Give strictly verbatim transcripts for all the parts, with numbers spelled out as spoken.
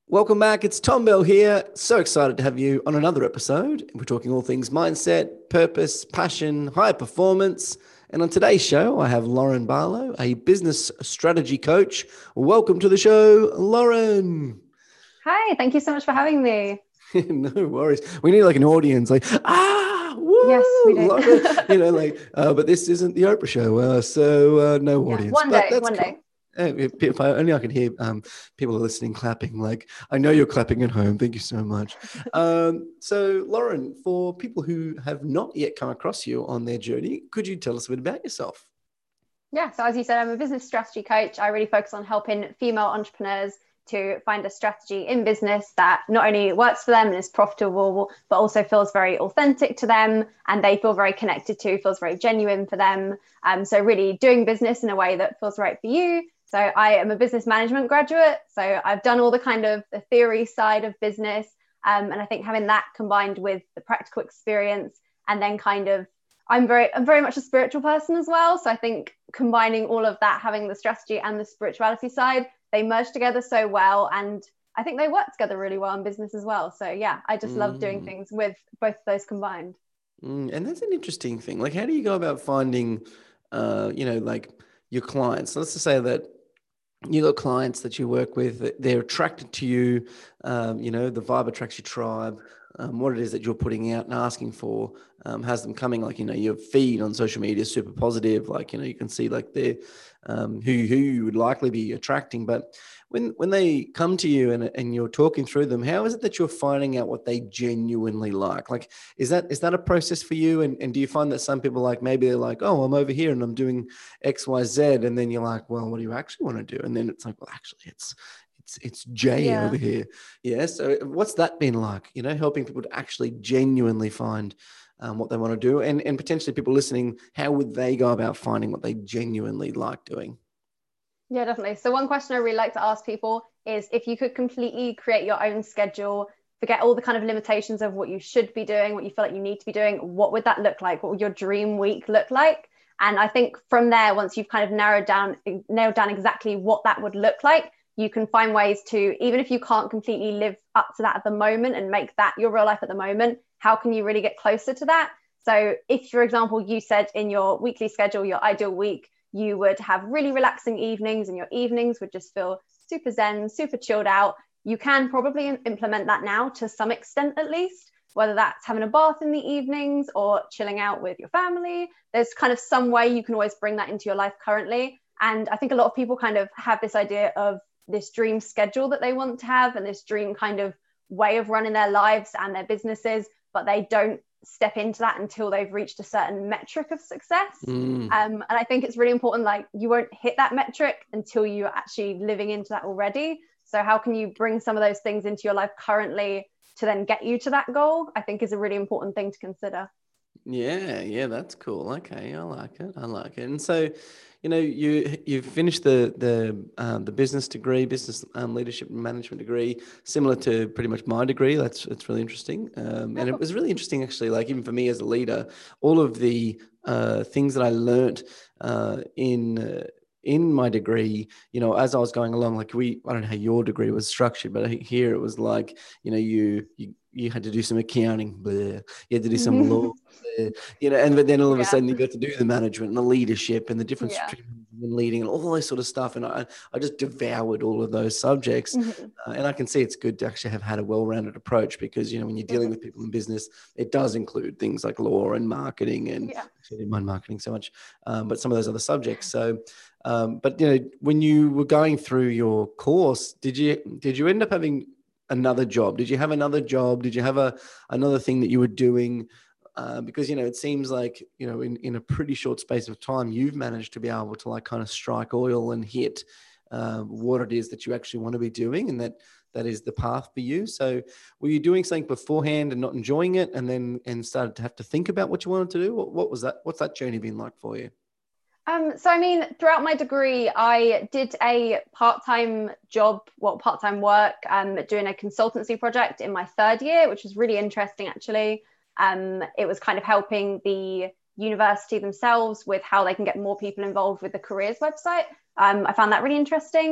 Welcome back. It's Tom Bell here. So excited to have you on another episode. We're talking all things mindset, purpose, passion, high performance. And on today's show, I have Lauren Barlow, a business strategy coach. Welcome to the show, Lauren. Hi, thank you so much for having me. No worries. We need like an audience, like, ah, Yes, we woo, do. Lauren. You know, like, uh, but this isn't the Oprah show, uh, so uh, no Yeah, audience. one But day, that's one cool. day. Uh, If, if I only I could hear um, people listening clapping, like I know you're clapping at home. Thank you so much. Um, so, Lauren, for people who have not yet come across you on their journey, could you tell us a bit about yourself? Yeah, so as you said, I'm a business strategy coach. I really focus on helping female entrepreneurs to find a strategy in business that not only works for them and is profitable, but also feels very authentic to them and they feel very connected to, feels very genuine for them. Um, so really doing business in a way that feels right for you. So I am a business management graduate. So I've done all the kind of the theory side of business. Um, and I think having that combined with the practical experience and then kind of I'm very I'm very much a spiritual person as well. So I think combining all of that, having the strategy and the spirituality side, they merge together so well. And I think they work together really well in business as well. So yeah, I just love doing Mm, things with both of those combined. mm. And that's an interesting thing. Like, how do you go about finding, uh, you know, like your clients? So let's just say that you got clients that you work with, they're attracted to you, um, you know, the vibe attracts your tribe. Um, what it is that you're putting out and asking for um, has them coming, like, you know, your feed on social media is super positive, like, you know, you can see like they're um, who who you would likely be attracting. But when when they come to you and, and you're talking through them, how is it that you're finding out what they genuinely like? Like, is that is that a process for you? And, and do you find that some people, like, maybe they're like, oh, I'm over here and I'm doing X, Y, Z, and then you're like, well, what do you actually want to do? And then it's like, well, actually, it's it's it's Jay Yeah. over here. Yeah. So what's that been like? You know, helping people to actually genuinely find um, what they want to do, and and potentially people listening, how would they go about finding what they genuinely like doing? Yeah, definitely. So one question I really like to ask people is if you could completely create your own schedule, forget all the kind of limitations of what you should be doing, what you feel like you need to be doing, what would that look like? What would your dream week look like? And I think from there, once you've kind of narrowed down, nailed down exactly what that would look like, you can find ways to, even if you can't completely live up to that at the moment and make that your real life at the moment, how can you really get closer to that? So if, for example, you said in your weekly schedule, your ideal week, you would have really relaxing evenings and your evenings would just feel super zen, super chilled out. You can probably implement that now to some extent, at least, whether that's having a bath in the evenings or chilling out with your family. There's kind of some way you can always bring that into your life currently. And I think a lot of people kind of have this idea of this dream schedule that they want to have and this dream kind of way of running their lives and their businesses, but they don't step into that until they've reached a certain metric of success. Mm. Um, and I think it's really important, like you won't hit that metric until you're actually living into that already. So how can you bring some of those things into your life currently to then get you to that goal? I think is a really important thing to consider. Yeah, yeah, that's cool. Okay, I like it. I like it. And so, you know, you you've finished the the um, the business degree, business um, leadership and management degree, similar to pretty much my degree. That's it's really interesting. Um, and it was really interesting actually. Like even for me as a leader, all of the uh, things that I learned uh, in uh, in my degree, you know, as I was going along, like we, I don't know how your degree was structured, but here it was like, you know, you you you had to do some accounting, bleh. You had to do some law, bleh. You know, and but then all of a Yeah. sudden you got to do the management and the leadership and the difference Yeah. between leading and all this sort of stuff. And I, I just devoured all of those subjects. Mm-hmm. Uh, and I can see it's good to actually have had a well-rounded approach because, you know, when you're dealing with people in business, it does include things like law and marketing and Yeah. actually I didn't mind marketing so much, um, but some of those other subjects. So, um, but you know, when you were going through your course, did you did you end up having another job? Did you have another job? Did you have a another thing that you were doing? Uh, because you know, it seems like you know, in in a pretty short space of time, you've managed to be able to like kind of strike oil and hit uh, what it is that you actually want to be doing, and that that is the path for you. So, were you doing something beforehand and not enjoying it, and then and started to have to think about what you wanted to do? What, what was that? What's that journey been like for you? Um, so I mean, throughout my degree, I did a part-time job, well, part-time work, um, doing a consultancy project in my third year, which was really interesting actually. Um, it was kind of helping the university themselves with how they can get more people involved with the careers website. Um, I found that really interesting.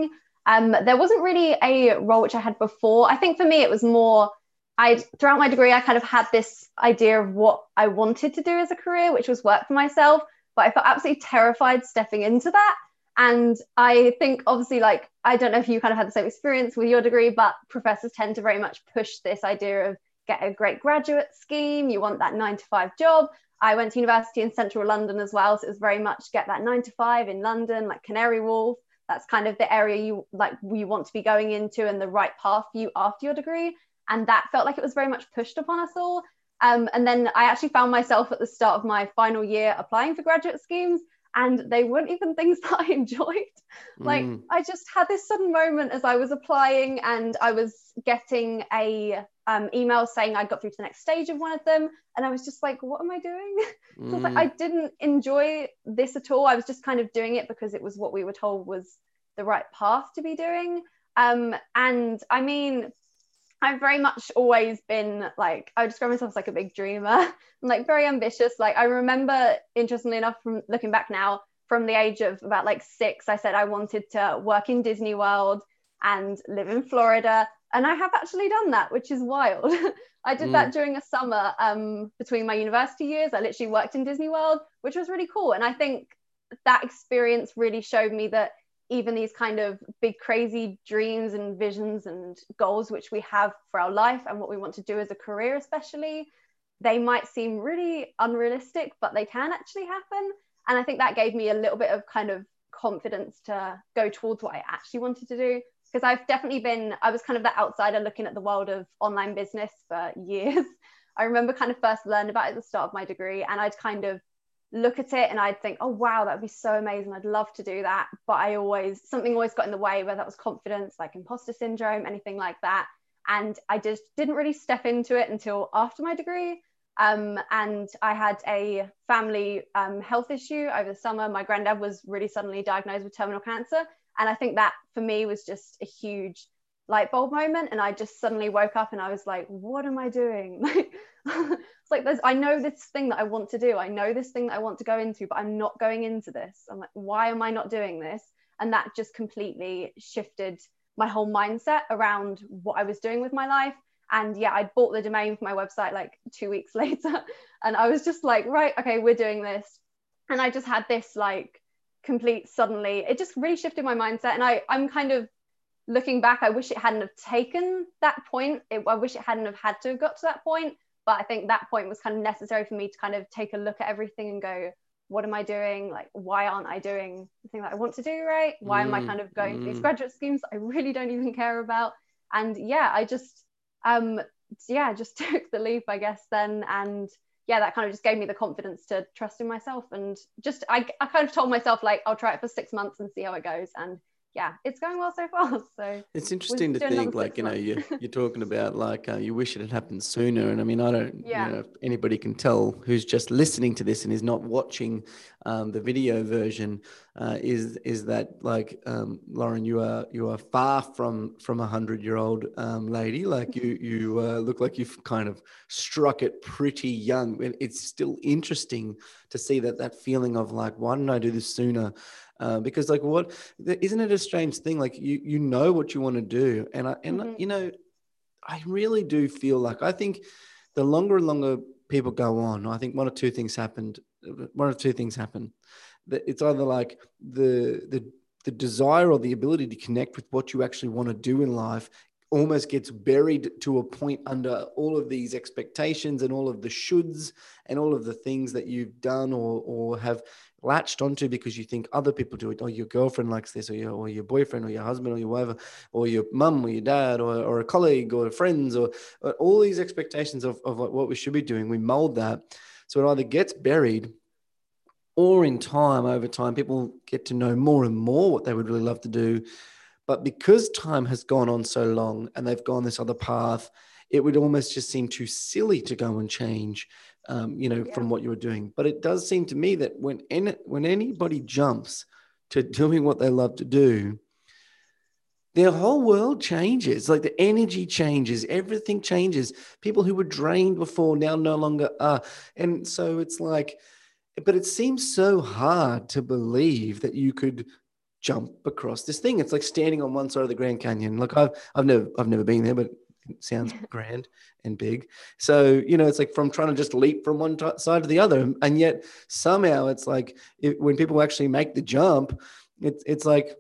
Um, there wasn't really a role which I had before. I think for me, it was more, I throughout my degree, I kind of had this idea of what I wanted to do as a career, which was work for myself. But I felt absolutely terrified stepping into that. And I think obviously, like, I don't know if you kind of had the same experience with your degree, but professors tend to very much push this idea of get a great graduate scheme. You want that nine to five job. I went to university in central London as well. So it was very much get that nine to five in London, like Canary Wharf. That's kind of the area you like you want to be going into and the right path for you after your degree. And that felt like it was very much pushed upon us all. Um, and then I actually found myself at the start of my final year applying for graduate schemes, and they weren't even things that I enjoyed. Like Mm. I just had this sudden moment as I was applying, and I was getting a um, email saying I got through to the next stage of one of them, and I was just like, what am I doing? So I was like, I didn't enjoy this at all. I was just kind of doing it because it was what we were told was the right path to be doing. Um, and I mean, I've very much always been like, I describe myself as like a big dreamer. I'm like very ambitious. Like I remember, interestingly enough, from looking back now, from the age of about like six, I said I wanted to work in Disney World and live in Florida. And I have actually done that, which is wild. I did Mm. that during a summer um, between my university years. I literally worked in Disney World, which was really cool. And I think that experience really showed me that even these kind of big, crazy dreams and visions and goals, which we have for our life and what we want to do as a career, especially, they might seem really unrealistic, but they can actually happen. And I think that gave me a little bit of kind of confidence to go towards what I actually wanted to do. Because I've definitely been, I was kind of the outsider looking at the world of online business for years. I remember kind of first learning about it at the start of my degree, and I'd kind of look at it and I'd think, oh wow, that would be so amazing, I'd love to do that. But I always, something always got in the way, whether that was confidence, like imposter syndrome, anything like that. And I just didn't really step into it until after my degree. Um, and I had a family um, health issue over the summer. My granddad was really suddenly diagnosed with terminal cancer. And I think that for me was just a huge light bulb moment. And I just suddenly woke up and I was like, what am I doing? It's like, there's, I know this thing that I want to do. I know this thing that I want to go into, but I'm not going into this. I'm like, why am I not doing this? And that just completely shifted my whole mindset around what I was doing with my life. And yeah, I bought the domain for my website like two weeks later. And I was just like, right, okay, we're doing this. And I just had this like complete suddenly, it just really shifted my mindset. And I, I'm kind of looking back, I wish it hadn't have taken that point. It, I wish it hadn't have had to have got to that point. But I think that point was kind of necessary for me to kind of take a look at everything and go, what am I doing? Like, why aren't I doing the thing that I want to do, right? Why Mm. am I kind of going Mm. for these graduate schemes I really don't even care about? And yeah, I just, um, yeah, just took the leap, I guess, then. And yeah, that kind of just gave me the confidence to trust in myself. And just, I, I kind of told myself, like, I'll try it for six months and see how it goes. And yeah, it's going well so far. So It's interesting to think, like, you know, you, you're talking about like uh, you wish it had happened sooner. And I mean, I don't, yeah. you know, if anybody can tell who's just listening to this and is not watching um, the video version, uh, is is that like um, Lauren, you are you are far from from a hundred year old um, lady. Like you you uh, look like you've kind of struck it pretty young. It's still interesting to see that that feeling of like, why didn't I do this sooner? Uh, because like what isn't it a strange thing, like you you know what you want to do, and I and Mm-hmm. you know I really do feel like I think the longer and longer people go on, I think one or two things happened one or two things happen. That it's either like the the the desire or the ability to connect with what you actually want to do in life almost gets buried to a point under all of these expectations and all of the shoulds and all of the things that you've done or or have latched onto because you think other people do it, or your girlfriend likes this, or your or your boyfriend, or your husband, or your whatever, or your mum, or your dad, or, or a colleague, or friends, or, or all these expectations of, of what we should be doing. We mold that. So it either gets buried or in time, over time, people get to know more and more what they would really love to do. But because time has gone on so long and they've gone this other path, it would almost just seem too silly to go and change, um, you know, Yeah. from what you were doing. But it does seem to me that when any, when anybody jumps to doing what they love to do, their whole world changes. Like the energy changes, everything changes. People who were drained before now no longer are. And so it's like, but it seems so hard to believe that you could jump across this thing. It's like standing on one side of the Grand Canyon. Like I've, I've never, I've never been there, but it sounds grand and big. So, you know, it's like from trying to just leap from one t- side to the other. And yet somehow it's like it, when people actually make the jump, it's, it's like,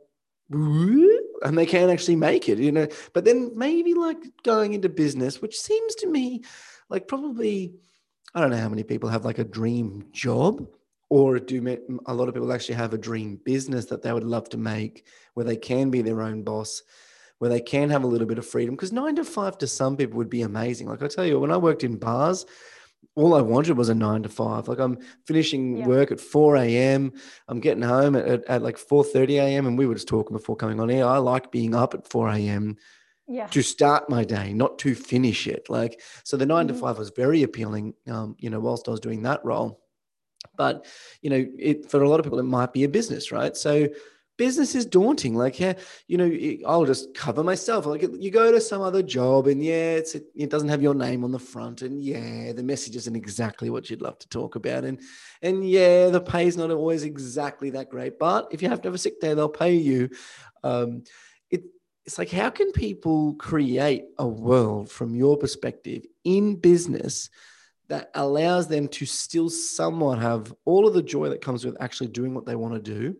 and they can't actually make it, you know. But then maybe like going into business, which seems to me like probably, I don't know how many people have like a dream job, or do a lot of people actually have a dream business that they would love to make, where they can be their own boss, where they can have a little bit of freedom. Because nine to five to some people would be amazing. Like I tell you, when I worked in bars, all I wanted was a nine to five. Like I'm finishing Yeah. work at four a.m. I'm getting home at, at, at like four thirty a.m. And we were just talking before coming on air. I like being up at four a.m. Yeah. to start my day, not to finish it. Like, so the nine Mhm. to five was very appealing, um, you know, whilst I was doing that role. But, you know, it, for a lot of people, it might be a business, right? So business is daunting. Like, yeah, you know, I'll just cover myself. Like you go to some other job and yeah, it's, it doesn't have your name on the front. And yeah, the message isn't exactly what you'd love to talk about. And, and yeah, the pay is not always exactly that great, but if you have to have a sick day, they'll pay you. Um, it, it's like, how can people create a world from your perspective in business that allows them to still somewhat have all of the joy that comes with actually doing what they want to do,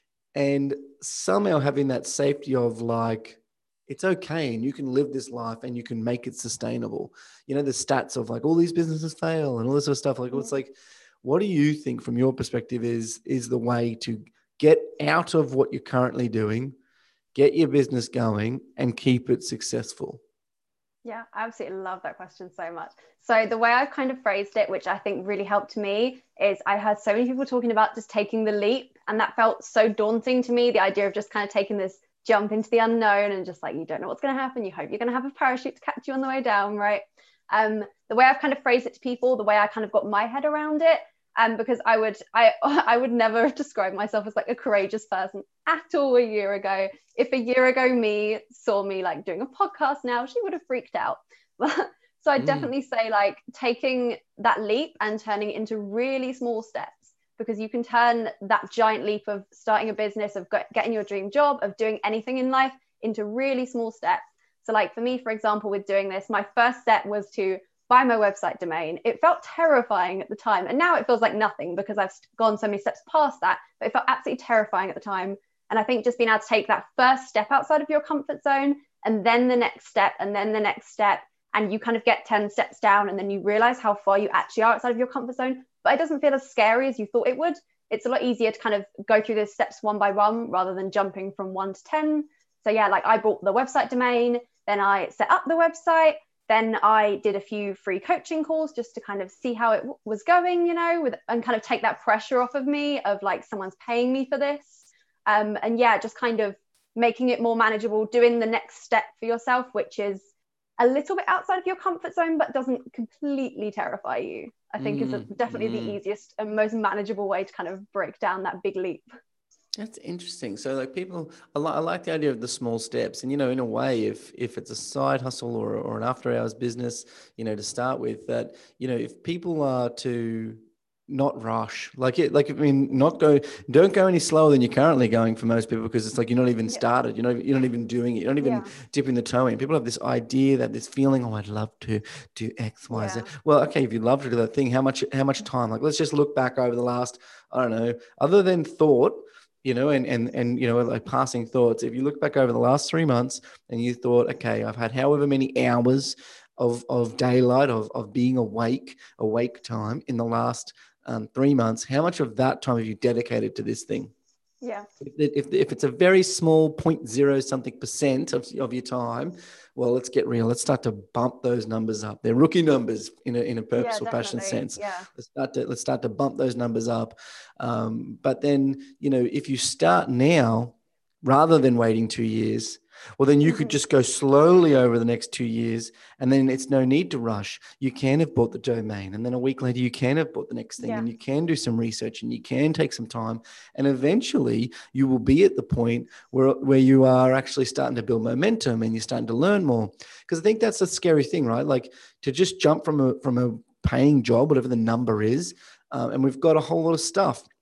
and somehow having that safety of like, it's okay and you can live this life and you can make it sustainable. You know, the stats of like all these businesses fail and all this sort of stuff. Like, it's like, what do you think from your perspective is, is the way to get out of what you're currently doing, get your business going and keep it successful? Yeah, I absolutely love that question so much. So the way I've kind of phrased it, which I think really helped me, is I heard so many people talking about just taking the leap. And that felt so daunting to me, the idea of just kind of taking this jump into the unknown and just like, you don't know what's going to happen. You hope you're going to have a parachute to catch you on the way down, right? Um, the way I've kind of phrased it to people, the way I kind of got my head around it, um, because I would I I would never have described myself as like a courageous person at all a year ago. If a year ago me saw me like doing a podcast now, she would have freaked out. So I'd Mm. definitely say like taking that leap and turning it into really small steps, because you can turn that giant leap of starting a business, of getting your dream job, of doing anything in life into really small steps. So like for me, for example, with doing this, my first step was to buy my website domain. It felt terrifying at the time. And now it feels like nothing because I've gone so many steps past that, but it felt absolutely terrifying at the time. And I think just being able to take that first step outside of your comfort zone, and then the next step, and then the next step, and you kind of get ten steps down, and then you realize how far you actually are outside of your comfort zone, but it doesn't feel as scary as you thought it would. It's a lot easier to kind of go through those steps one by one rather than jumping from one to ten. So yeah, like I bought the website domain, then I set up the website, then I did a few free coaching calls just to kind of see how it w- was going, you know, with, and kind of take that pressure off of me of like someone's paying me for this. Um, and yeah, just kind of making it more manageable, doing the next step for yourself, which is a little bit outside of your comfort zone, but doesn't completely terrify you, I think mm, is a, definitely mm. the easiest and most manageable way to kind of break down that big leap. That's interesting. So like people, I, li- I like the idea of the small steps, and, you know, in a way, if, if it's a side hustle or, or an after hours business, you know, to start with, that, you know, if people are to not rush, like it, like, I mean, not go, don't go any slower than you're currently going for most people, because it's like, you're not even started, you know, you're not even doing it. You're not even yeah. dipping the toe in. People have this idea, that this feeling, oh, I'd love to do X, Y, yeah. Z. Well, okay. If you'd love to do that thing, how much, how much time? Like, let's just look back over the last, I don't know, other than thought, you know, and, and, and, you know, like passing thoughts. If you look back over the last three months and you thought, okay, I've had however many hours of, of daylight, of, of being awake, awake time in the last um, three months, how much of that time have you dedicated to this thing? Yeah. If, if, if it's a very small zero point zero something percent of, of your time, well, let's get real. Let's start to bump those numbers up. They're rookie numbers in a, in a purposeful yeah, passion sense. Yeah. Let's start to, let's start to bump those numbers up. Um, but then, you know, if you start now, rather than waiting two years, well, then you mm-hmm. could just go slowly over the next two years, and then it's no need to rush. You can have bought the domain, and then a week later you can have bought the next thing, yeah. and you can do some research, and you can take some time, and eventually you will be at the point where, where you are actually starting to build momentum and you're starting to learn more. Because I think that's a scary thing, right? Like to just jump from a, from a paying job, whatever the number is, um, and we've got a whole lot of stuff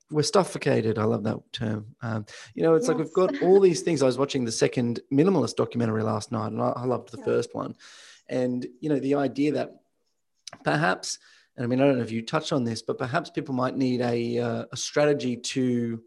we're suffocated. I love that term. Um, you know, it's Yes. like we've got all these things. I was watching the second minimalist documentary last night, and I, I loved the Yeah. first one. And, you know, the idea that perhaps, and I mean, I don't know if you touch on this, but perhaps people might need a, uh, a strategy to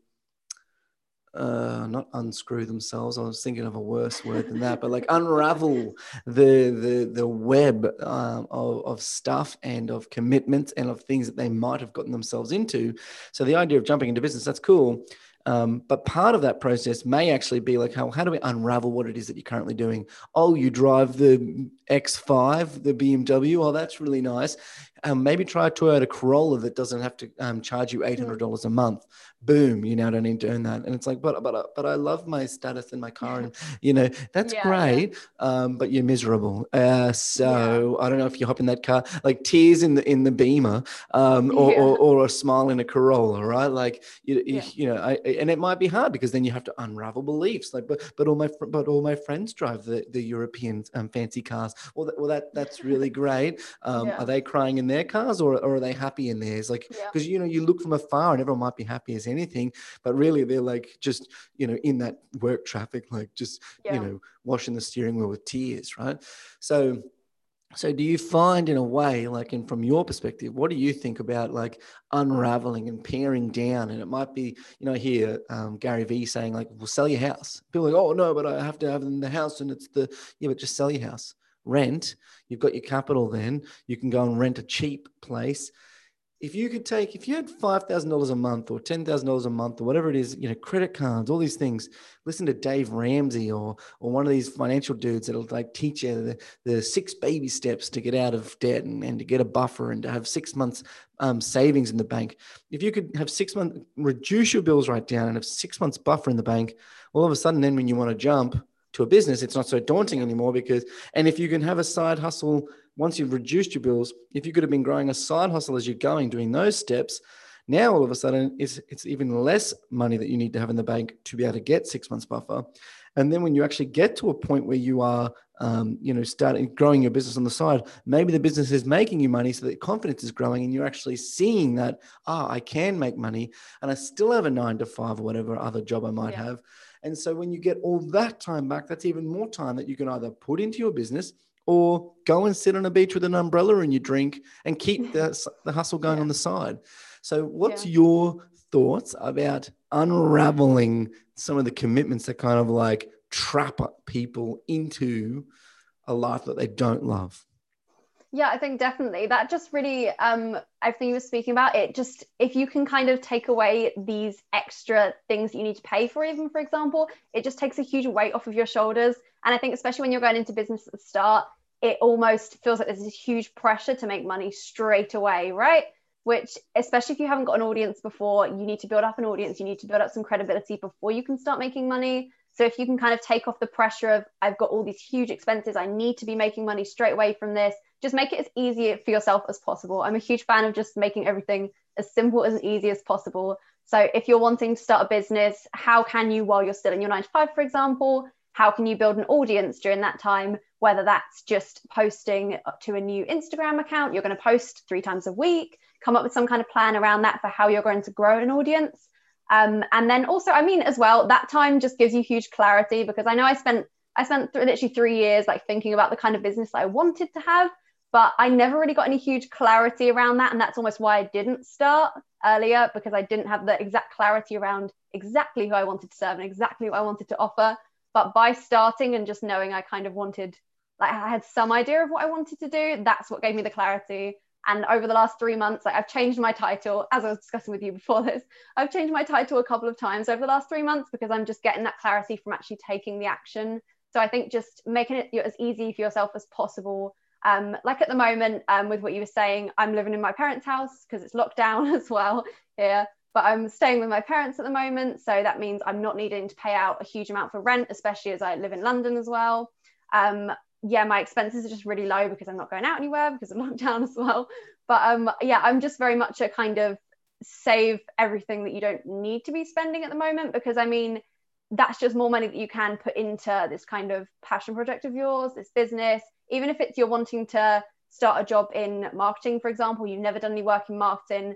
uh not unscrew themselves. I was thinking of a worse word than that, but like unravel the the the web um, of, of stuff and of commitments and of things that they might have gotten themselves into. So the idea of jumping into business, that's cool. Um, but part of that process may actually be like, how, how do we unravel what it is that you're currently doing? Oh, you drive the X five, the B M W. Oh, that's really nice. Um, maybe try a Toyota Corolla that doesn't have to um, charge you eight hundred dollars mm. a month. Boom, you now don't need to earn that. And it's like, but but but I love my status in my car, and you know that's yeah, great. Yeah. Um, but you're miserable. Uh, so yeah. I don't know if you hop in that car, like tears in the in the Beamer, um, or, yeah. or or a smile in a Corolla, right? Like you you, yeah. you know, I, and it might be hard because then you have to unravel beliefs. Like, but but all my but all my friends drive the the European um, fancy cars. Well, that, well that that's really great. Um, yeah. Are they crying in their cars, or, or are they happy in theirs? Like, because yeah. you know, you look from afar and everyone might be happy as anything, but really they're like just, you know, in that work traffic, like just, yeah. you know, washing the steering wheel with tears, right? So, so do you find in a way, like, and from your perspective, what do you think about like unraveling and paring down? And it might be, you know, here um, Gary Vee saying like, well, sell your house. People are like, oh no, but I have to have the house, and it's the, yeah, but just sell your house. Rent, you've got your capital, then you can go and rent a cheap place. If you could take, if you had five thousand dollars a month or ten thousand dollars a month or whatever it is, you know, credit cards, all these things, listen to Dave Ramsey or or one of these financial dudes that'll like teach you the, the six baby steps to get out of debt and, and to get a buffer and to have six months um, savings in the bank. If you could have six months, reduce your bills right down and have six months buffer in the bank, all of a sudden then when you want to jump to a business, it's not so daunting yeah. anymore because, and if you can have a side hustle, once you've reduced your bills, if you could have been growing a side hustle as you're going, doing those steps, now all of a sudden it's, it's even less money that you need to have in the bank to be able to get six months buffer. And then when you actually get to a point where you are, um, you know, starting growing your business on the side, maybe the business is making you money so that confidence is growing and you're actually seeing that, ah, oh, I can make money and I still have a nine to five or whatever other job I might yeah. have. And so when you get all that time back, that's even more time that you can either put into your business or go and sit on a beach with an umbrella and you drink and keep the, the hustle going yeah. on the side. So what's yeah. your thoughts about unraveling some of the commitments that kind of like trap people into a life that they don't love? Yeah, I think definitely that just really, um, everything you were speaking about, it just, if you can kind of take away these extra things that you need to pay for, even for example, it just takes a huge weight off of your shoulders. And I think especially when you're going into business at the start, it almost feels like there's this huge pressure to make money straight away, right? Which, especially if you haven't got an audience before, you need to build up an audience, you need to build up some credibility before you can start making money. So if you can kind of take off the pressure of, I've got all these huge expenses, I need to be making money straight away from this, just make it as easy for yourself as possible. I'm a huge fan of just making everything as simple and easy as possible. So if you're wanting to start a business, how can you, while you're still in your nine to five, for example, how can you build an audience during that time? Whether that's just posting to a new Instagram account, you're going to post three times a week, come up with some kind of plan around that for how you're going to grow an audience. Um, and then also, I mean, as well, that time just gives you huge clarity, because I know I spent, I spent th- literally three years like thinking about the kind of business that I wanted to have, but I never really got any huge clarity around that. And that's almost why I didn't start earlier, because I didn't have the exact clarity around exactly who I wanted to serve and exactly what I wanted to offer. But by starting and just knowing I kind of wanted, like I had some idea of what I wanted to do, that's what gave me the clarity. And over the last three months, like I've changed my title, as I was discussing with you before this, I've changed my title a couple of times over the last three months because I'm just getting that clarity from actually taking the action. So I think just making it as easy for yourself as possible. Um, like at the moment, um, with what you were saying, I'm living in my parents' house because it's locked down as well here. But I'm staying with my parents at the moment. So that means I'm not needing to pay out a huge amount for rent, especially as I live in London as well. Um, yeah, my expenses are just really low because I'm not going out anywhere because of lockdown as well. But um, yeah, I'm just very much a kind of save everything that you don't need to be spending at the moment, because I mean, that's just more money that you can put into this kind of passion project of yours, this business. Even if it's you're wanting to start a job in marketing, for example, you've never done any work in marketing,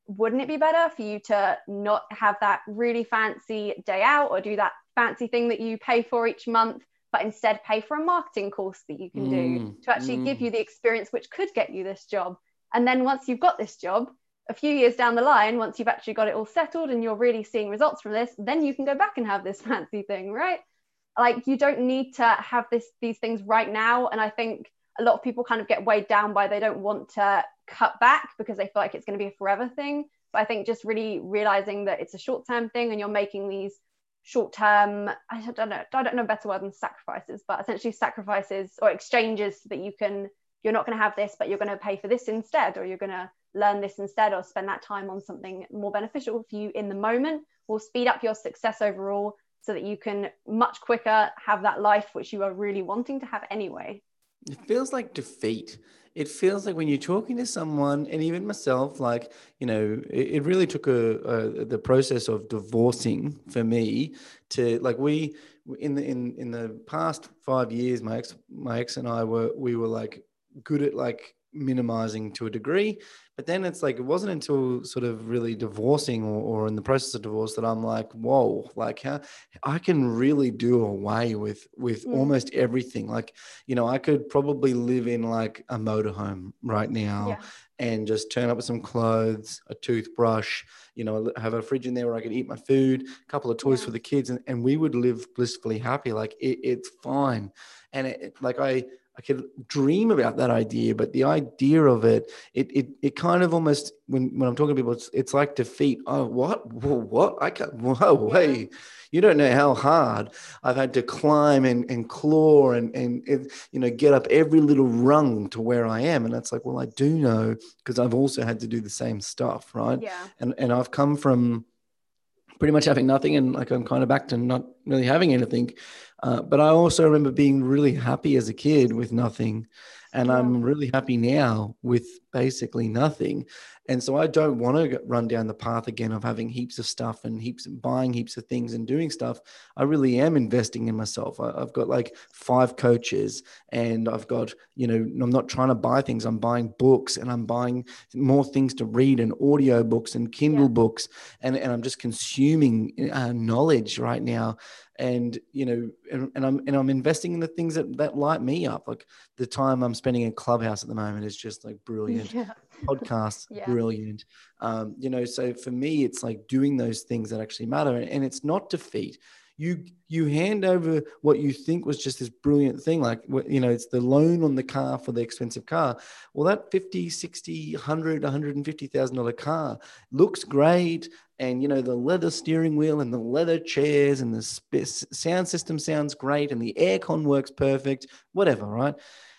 wouldn't it be better for you to not have that really fancy day out or do that fancy thing that you pay for each month, but instead pay for a marketing course that you can do Mm, to actually give mm. you the experience which could get you this job? And then once you've got this job, a few years down the line, once you've actually got it all settled and you're really seeing results from this, then you can go back and have this fancy thing, right? Like, you don't need to have this these things right now. And I think a lot of people kind of get weighed down by, they don't want to cut back because they feel like it's going to be a forever thing. But I think just really realizing that it's a short-term thing and you're making these short-term, I don't know, I don't know a better word than sacrifices, but essentially sacrifices or exchanges that you can, you're not going to have this, but you're going to pay for this instead, or you're going to learn this instead, or spend that time on something more beneficial for you in the moment, will speed up your success overall so that you can much quicker have that life which you are really wanting to have anyway. It feels like defeat. It feels like when you're talking to someone, and even myself, like, you know, it, it really took a, a the process of divorcing for me to, like, we in the in in the past five years, my ex my ex and I were we were like good at like minimizing to a degree. But then it's like, it wasn't until sort of really divorcing or, or in the process of divorce that I'm like, whoa, like how I can really do away with with Mm. almost everything. Like, you know, I could probably live in like a motorhome right now Yeah. and just turn up with some clothes, a toothbrush, you know, have a fridge in there where I could eat my food, a couple of toys Yeah. for the kids, and, and we would live blissfully happy. Like it, it's fine. And it, like I, I could dream about that idea, but the idea of it, it, it, it kind of almost, when, when I'm talking to people, it's, it's like defeat. Oh, what? Whoa, what? I can't, whoa, Yeah. wait, you don't know how hard I've had to climb and, and claw and, and, and, you know, get up every little rung to where I am. And that's like, well, I do know, because I've also had to do the same stuff. Right. Yeah. And, and I've come from pretty much having nothing, and like I'm kind of back to not really having anything. Uh, but I also remember being really happy as a kid with nothing, and Yeah. I'm really happy now with basically nothing. And so I don't want to run down the path again of having heaps of stuff and heaps of buying heaps of things and doing stuff. I really am investing in myself. I, I've got like five coaches, and I've got, you know, I'm not trying to buy things. I'm buying books, and I'm buying more things to read, and audio books and Kindle Yeah. books, and, and I'm just consuming uh, knowledge right now. And, you know, and, and I'm, and I'm investing in the things that, that light me up. Like the time I'm spending in Clubhouse at the moment is just like brilliant. Yeah. Podcasts, Yeah. brilliant. Um, you know, so for me, it's like doing those things that actually matter. And, and it's not defeat. You, you hand over what you think was just this brilliant thing. Like, you know, it's the loan on the car for the expensive car. Well, that fifty, sixty, one hundred, one hundred fifty thousand dollars car looks great. And, you know, the leather steering wheel and the leather chairs and the sp- sound system sounds great. And the aircon works perfect, whatever. Right.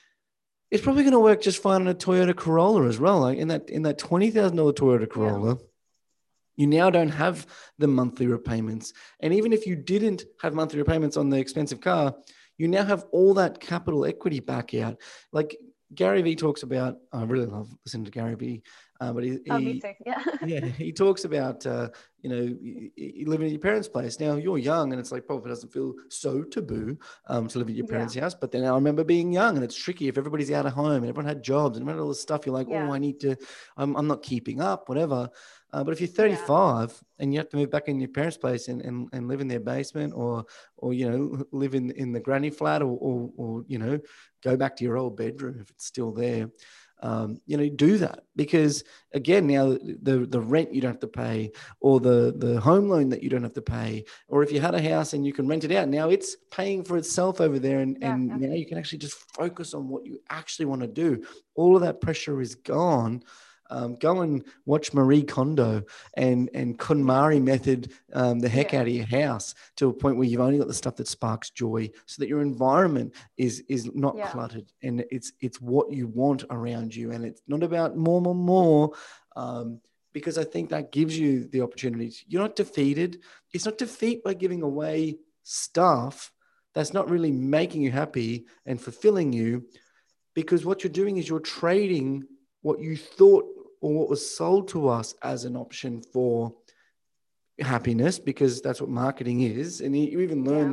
It's probably going to work just fine on a Toyota Corolla as well. Like in that, in that twenty thousand dollars Toyota Yeah. Corolla, you now don't have the monthly repayments. And even if you didn't have monthly repayments on the expensive car, you now have all that capital equity back out. Like Gary Vee talks about, I really love listening to Gary Vee, uh, but he, Oh, me he too. Yeah. yeah, he talks about, uh, you know, you, you live in your parents' place. Now you're young, and it's like probably doesn't feel so taboo um, to live at your Yeah. parents' house. But then I remember being young, and it's tricky if everybody's out of home and everyone had jobs and everyone had all this stuff. You're like, oh, Yeah. I need to, I'm, I'm not keeping up, whatever. Uh, but if you're Yeah. thirty-five and you have to move back in your parents' place and, and, and live in their basement, or, or, you know, live in, in the granny flat, or, or, or, you know, go back to your old bedroom if it's still there. Um, you know, do that, because again, now the the rent you don't have to pay, or the the home loan that you don't have to pay, or if you had a house and you can rent it out, now it's paying for itself over there, and Yeah. and Yeah. now you can actually just focus on what you actually want to do. All of that pressure is gone. Um, go and watch Marie Kondo and and KonMari method um, the heck Yeah. out of your house to a point where you've only got the stuff that sparks joy, so that your environment is is not Yeah. cluttered, and it's it's what you want around you, and it's not about more, more, more. Um, because I think that gives you the opportunities. You're not defeated. It's not defeat by giving away stuff that's not really making you happy and fulfilling you, because what you're doing is you're trading what you thought or what was sold to us as an option for happiness, because that's what marketing is. And you even Yeah. learn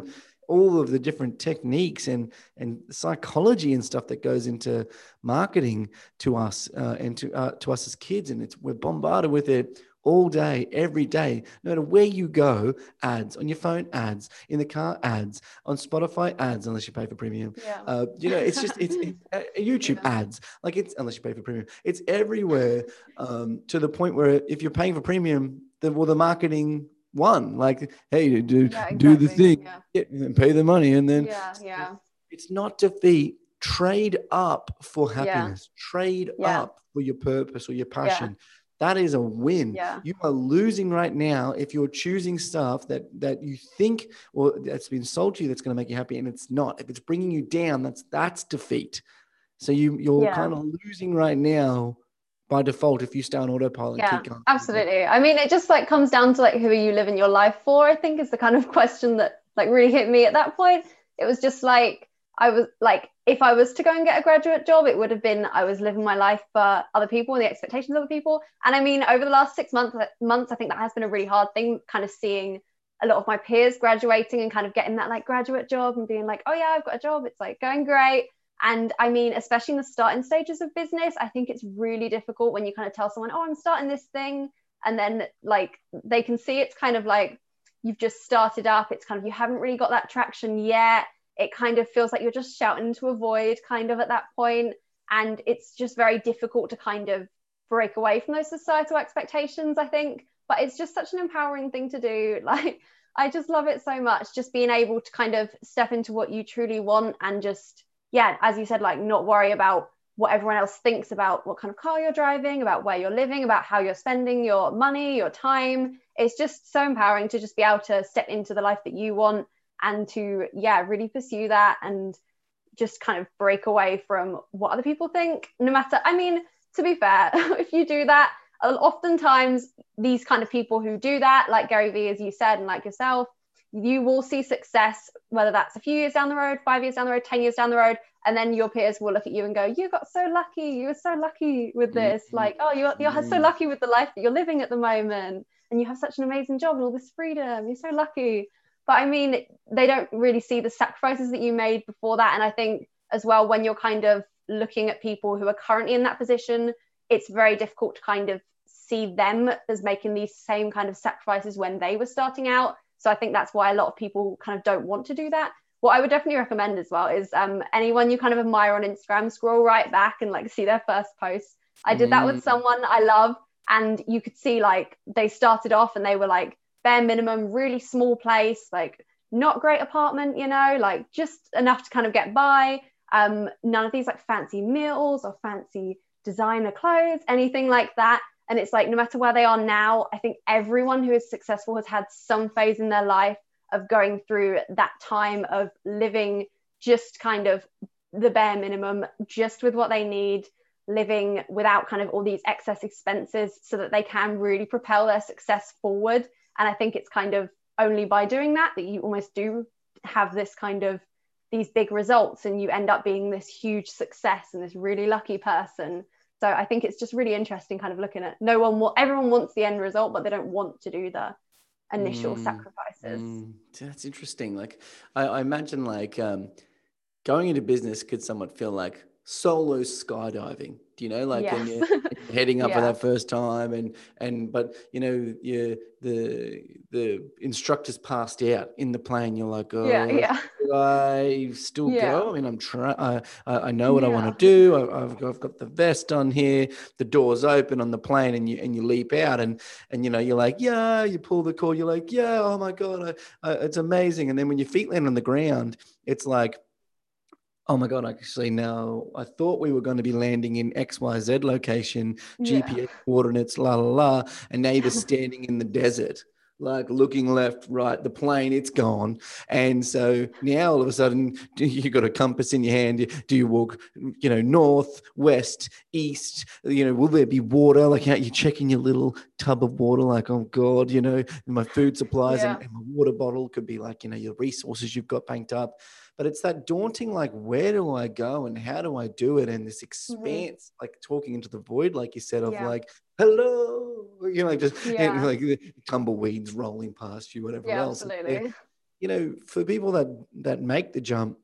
all of the different techniques and and psychology and stuff that goes into marketing to us uh, and to uh, to us as kids, and it's we're bombarded with it all day, every day, no matter where you go. Ads on your phone, ads in the car, ads on Spotify, ads unless you pay for premium. Yeah. Uh, you know, it's just it's, it's uh, YouTube Yeah. ads, like it's unless you pay for premium, it's everywhere, um, to the point where if you're paying for premium, the well the marketing one like, hey, do Yeah, do the exactly. thing, Yeah. get, and pay the money, and then Yeah. Yeah. it's not defeat. Trade up for Yeah. happiness. Trade Yeah. up for your purpose or your Yeah. passion. That is a win. Yeah. You are losing right now if you're choosing stuff that that you think or that's been sold to you that's going to make you happy, and it's not. If it's bringing you down, that's that's defeat. So you you're Yeah. kind of losing right now by default if you stay on autopilot and Yeah, keep going. absolutely. I mean, it just like comes down to like who are you living your life for, I think is the kind of question that like really hit me at that point. It was just like I was like, if I was to go and get a graduate job, it would have been I was living my life for other people and the expectations of other people. And I mean, over the last six months, months, I think that has been a really hard thing, kind of seeing a lot of my peers graduating and kind of getting that like graduate job and being like, oh yeah, I've got a job. It's like going great. And I mean, especially in the starting stages of business, I think it's really difficult when you kind of tell someone, oh, I'm starting this thing. And then like they can see it's kind of like you've just started up. It's kind of, you haven't really got that traction yet. It kind of feels like you're just shouting into a void kind of at that point. And it's just very difficult to kind of break away from those societal expectations, I think. But it's just such an empowering thing to do. Like, I just love it so much, just being able to kind of step into what you truly want and just, yeah, as you said, like not worry about what everyone else thinks about what kind of car you're driving, about where you're living, about how you're spending your money, your time. It's just so empowering to just be able to step into the life that you want and to, yeah, really pursue that and just kind of break away from what other people think. No matter, I mean, to be fair, if you do that, oftentimes these kind of people who do that, like Gary Vee, as you said, and like yourself, you will see success, whether that's a few years down the road, five years down the road, ten years down the road, and then your peers will look at you and go, you got so lucky, you were so lucky with this, Mm-hmm. like, oh, you're, you're so lucky with the life that you're living at the moment, and you have such an amazing job and all this freedom, you're so lucky. But I mean, they don't really see the sacrifices that you made before that. And I think as well, when you're kind of looking at people who are currently in that position, it's very difficult to kind of see them as making these same kind of sacrifices when they were starting out. So I think that's why a lot of people kind of don't want to do that. What I would definitely recommend as well is um, anyone you kind of admire on Instagram, scroll right back and like see their first post. I did that with someone I love, and you could see like they started off and they were like bare minimum, really small place, like not great apartment, you know, like just enough to kind of get by. Um, none of these like fancy meals or fancy designer clothes, anything like that. And it's like, no matter where they are now, I think everyone who is successful has had some phase in their life of going through that time of living just kind of the bare minimum, just with what they need, living without kind of all these excess expenses so that they can really propel their success forward. And I think it's kind of only by doing that that you almost do have this kind of these big results and you end up being this huge success and this really lucky person. So I think it's just really interesting kind of looking at no one will, everyone wants the end result, but they don't want to do the initial mm, sacrifices. Mm, that's interesting. Like I, I imagine like um, going into business could somewhat feel like solo skydiving, do you know, like yes. and you're, you're heading up yeah. for that first time and and but you know you the the instructor's passed out in the plane, you're like, oh yeah yeah I still yeah. go. I mean, I'm trying. I I know what yeah. I want to do. I, I've got, I've got the vest on here. The doors open on the plane, and you and you leap out, and and you know you're like, yeah. You pull the cord. You're like, yeah. Oh my god, I, I, it's amazing. And then when your feet land on the ground, it's like, oh my god, actually now I thought we were going to be landing in X Y Z location, G P S yeah. coordinates, la la la, and now you're standing in the desert. Like looking left, right, the plane, it's gone. And so now all of a sudden you got a compass in your hand. Do you walk, you know, north, west, east? You know, will there be water? Like how you're checking your little tub of water, like, oh God, you know, my food supplies yeah. and, and my water bottle could be like, you know, your resources you've got banked up. But it's that daunting, like, where do I go and how do I do it? And this expanse, mm-hmm. like talking into the void, like you said, of yeah. like, hello, you know, like just yeah. and like tumbleweeds rolling past you, whatever yeah, else. Absolutely. you know, for people that that make the jump,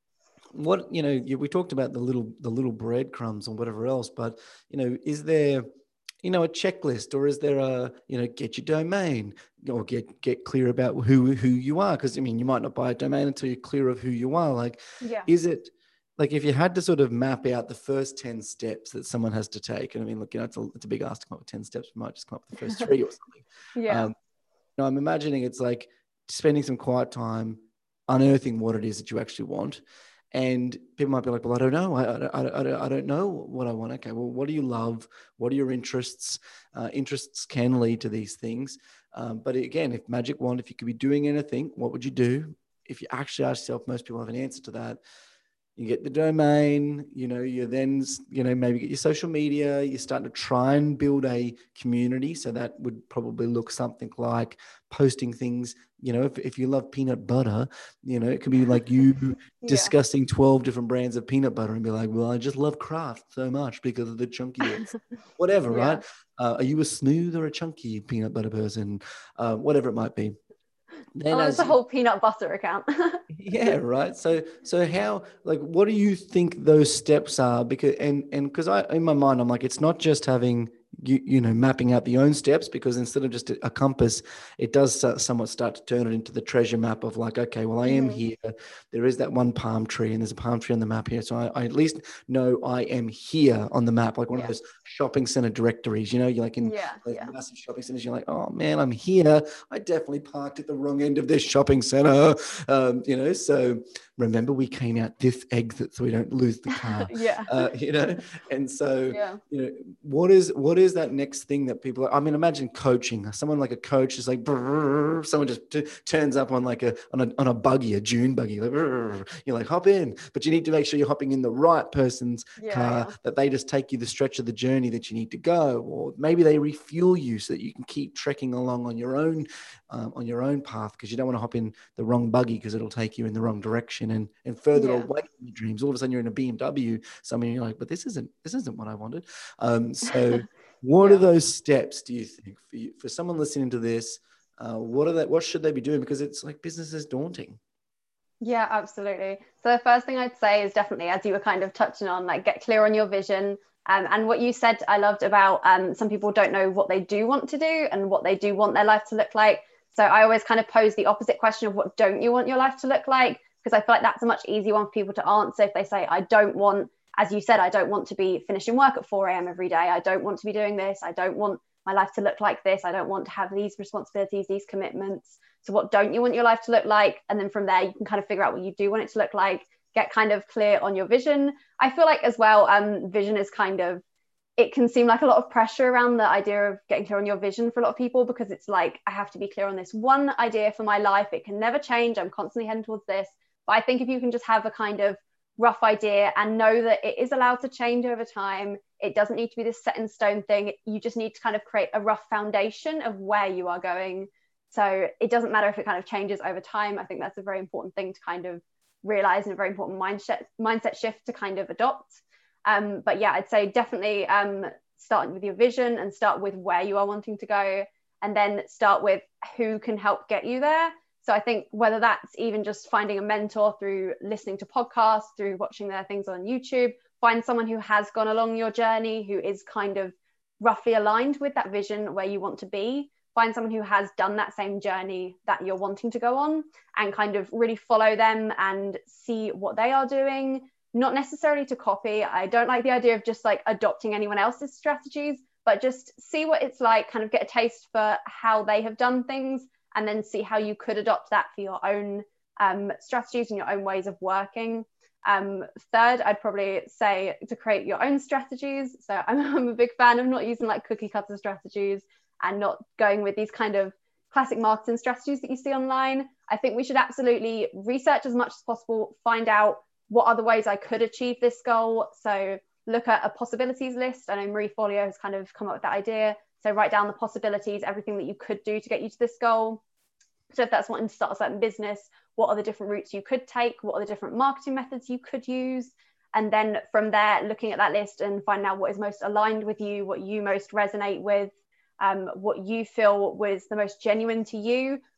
what, you know, you, we talked about the little the little breadcrumbs or whatever else, but, you know, is there, you know, a checklist, or is there a, you know, get your domain, or get get clear about who who you are? Because I mean, you might not buy a domain until you're clear of who you are. Like, Yeah. is it like, if you had to sort of map out the first ten steps that someone has to take, and I mean, look, you know, it's a, it's a big ask to come up with ten steps. We might just come up with the first three or something. Yeah. Um, you know, I'm imagining it's like spending some quiet time unearthing what it is that you actually want. And people might be like, well, I don't know. I, I, I, I don't know what I want. Okay, well, what do you love? What are your interests? Uh, interests can lead to these things. Um, but again, if magic wand, if you could be doing anything, what would you do? If you actually ask yourself, most people have an answer to that. You get the domain, you know, you then, you know, maybe get your social media, you're starting to try and build a community. So that would probably look something like posting things, you know, if, if you love peanut butter, you know, it could be like you Yeah. discussing twelve different brands of peanut butter and be like, well, I just love Kraft so much because of the chunky bits, whatever, Yeah. right? Uh, are you a smooth or a chunky peanut butter person? Uh, whatever it might be. Then Oh, as it's a you, whole peanut butter account. yeah, right. So, so how, like, what do you think those steps are? Because, and, and because I, in my mind, I'm like, it's not just having, you, you know, mapping out the own steps, because instead of just a, a compass, it does so- somewhat start to turn it into the treasure map of like, okay, well, I am Mm-hmm. here. There is that one palm tree, and there's a palm tree on the map here. So I, I at least know I am here on the map, like one of Yeah. those shopping center directories, you know, you're like in Yeah. those Yeah. massive shopping centers, you're like, oh man, I'm here. I definitely parked at the wrong end of this shopping center. Um, you know, so remember, we came out this exit so we don't lose the car. Yeah. Uh, you know, and so, Yeah. you know, what is what is that next thing that people are, I mean, imagine coaching. Someone like a coach is like, brrr, someone just t- turns up on like a on a on a buggy, a June buggy, like, brrr, you're like, hop in, but you need to make sure you're hopping in the right person's Yeah. car, Yeah. that they just take you the stretch of the journey that you need to go, or maybe they refuel you so that you can keep trekking along on your own um, on your own path, because you don't want to hop in the wrong buggy because it'll take you in the wrong direction and and further Yeah. away from your dreams. All of a sudden you're in a B M W, something you're like, but this isn't this isn't what I wanted. Um, so what are Yeah. those steps, do you think, for you, for someone listening to this? Uh, what are that? What should they be doing? Because it's like, business is daunting. Yeah, absolutely. So the first thing I'd say is definitely, as you were kind of touching on, like, get clear on your vision. Um, and what you said, I loved about um, some people don't know what they do want to do and what they do want their life to look like. So I always kind of pose the opposite question of, what don't you want your life to look like? Because I feel like that's a much easier one for people to answer. If they say, I don't want, as you said, I don't want to be finishing work at four a.m. every day. I don't want to be doing this. I don't want my life to look like this. I don't want to have these responsibilities, these commitments. So what don't you want your life to look like? And then from there, you can kind of figure out what you do want it to look like, get kind of clear on your vision. I feel like as well, um, vision is kind of, it can seem like a lot of pressure around the idea of getting clear on your vision for a lot of people, because it's like, I have to be clear on this one idea for my life. It can never change. I'm constantly heading towards this. But I think if you can just have a kind of rough idea and know that it is allowed to change over time, it doesn't need to be this set in stone thing. You just need to kind of create a rough foundation of where you are going. So it doesn't matter if it kind of changes over time. I think that's a very important thing to kind of realize, and a very important mindset mindset shift to kind of adopt. Um, but yeah, I'd say definitely um, start with your vision and start with where you are wanting to go, and then start with who can help get you there. So I think whether that's even just finding a mentor through listening to podcasts, through watching their things on YouTube, find someone who has gone along your journey, who is kind of roughly aligned with that vision where you want to be. Find someone who has done that same journey that you're wanting to go on, and kind of really follow them and see what they are doing. Not necessarily to copy. I don't like the idea of just like adopting anyone else's strategies, but just see what it's like, kind of get a taste for how they have done things, and then see how you could adopt that for your own um, strategies and your own ways of working. Um, third, I'd probably say to create your own strategies. So I'm, I'm a big fan of not using like cookie cutter strategies and not going with these kind of classic marketing strategies that you see online. I think we should absolutely research as much as possible, find out what other ways I could achieve this goal. So look at a possibilities list. I know Marie Forleo has kind of come up with that idea. So write down the possibilities, everything that you could do to get you to this goal. So if that's wanting to start a certain business, what are the different routes you could take? What are the different marketing methods you could use? And then from there, looking at that list and finding out what is most aligned with you, what you most resonate with, um, what you feel was the most genuine to you,